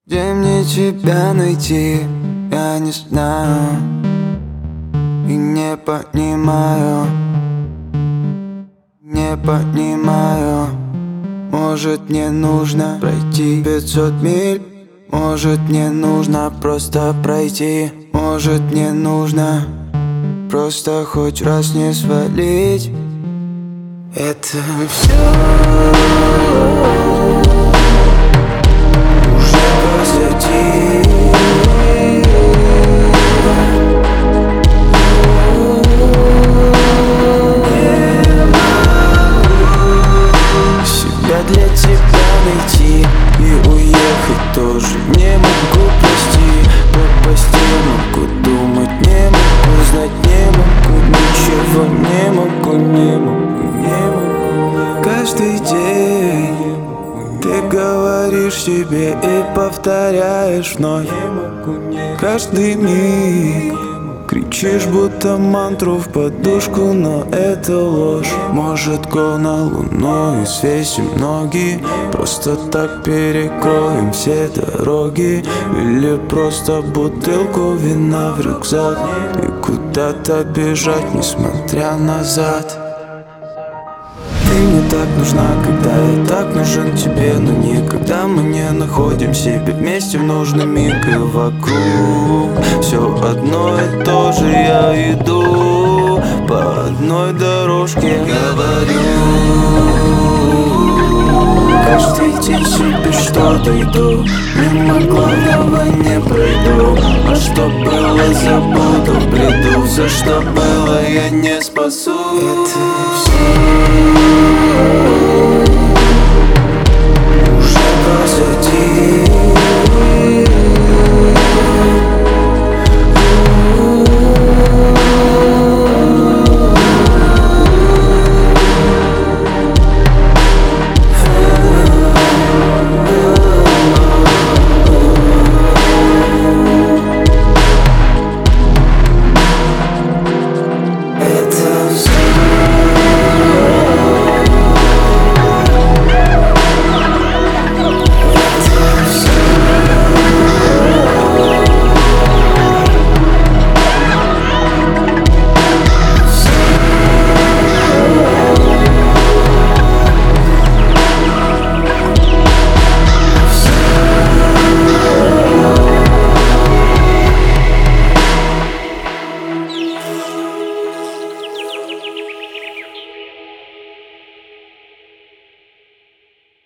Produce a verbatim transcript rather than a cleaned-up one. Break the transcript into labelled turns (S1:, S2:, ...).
S1: Где мне тебя найти, я не знаю и не понимаю, не понимаю. Может, мне нужно пройти пятьсот миль, может, мне нужно просто пройти, может, мне нужно просто хоть раз не свалить. Это все уже позади. Себя для тебя найти и уехать тоже не могу, прости. По постели могу думать, не могу знать, не могу ничего, не могу, не могу, не могу. Каждый день ты говоришь себе и повторяешь вновь. Каждый миг кричишь будто мантру в подушку, но это ложь. Может, гол на луну и свесим ноги, просто так перекроем все дороги. Или просто бутылку вина в рюкзак и куда-то бежать, несмотря назад. Ты мне так нужна, когда я так нужен тебе, но никогда мы не находим себя вместе в нужный миг. И вокруг все одно и то же, я иду по одной дорожке. Говорю каждый день себе что-то иду, мимо главного не пройду. А что было, забуду в бреду, все, что было, я не спасу. Это все уже позади.